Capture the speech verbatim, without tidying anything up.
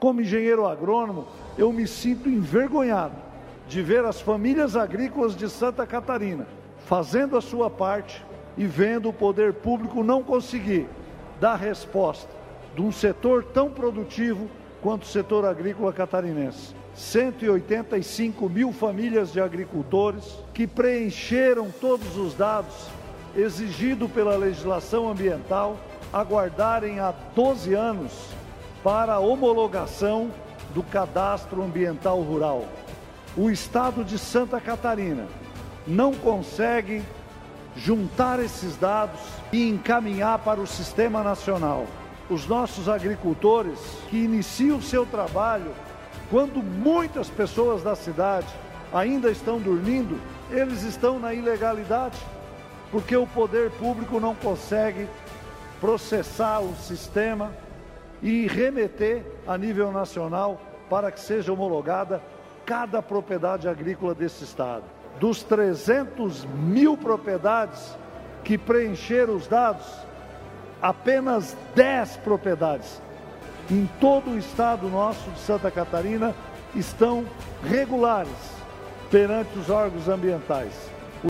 Como engenheiro agrônomo, eu me sinto envergonhado de ver as famílias agrícolas de Santa Catarina fazendo a sua parte e vendo o poder público não conseguir dar resposta de um setor tão produtivo quanto o setor agrícola catarinense. cento e oitenta e cinco mil famílias de agricultores que preencheram todos os dados exigidos pela legislação ambiental, aguardarem há doze anos para a homologação do Cadastro Ambiental Rural. O Estado de Santa Catarina não consegue juntar esses dados e encaminhar para o Sistema Nacional. Os nossos agricultores que iniciam o seu trabalho quando muitas pessoas da cidade ainda estão dormindo, eles estão na ilegalidade, porque o poder público não consegue processar o sistema e remeter a nível nacional para que seja homologada cada propriedade agrícola desse estado. Dos trezentos mil propriedades que preencheram os dados, apenas dez propriedades em todo o estado nosso de Santa Catarina estão regulares perante os órgãos ambientais.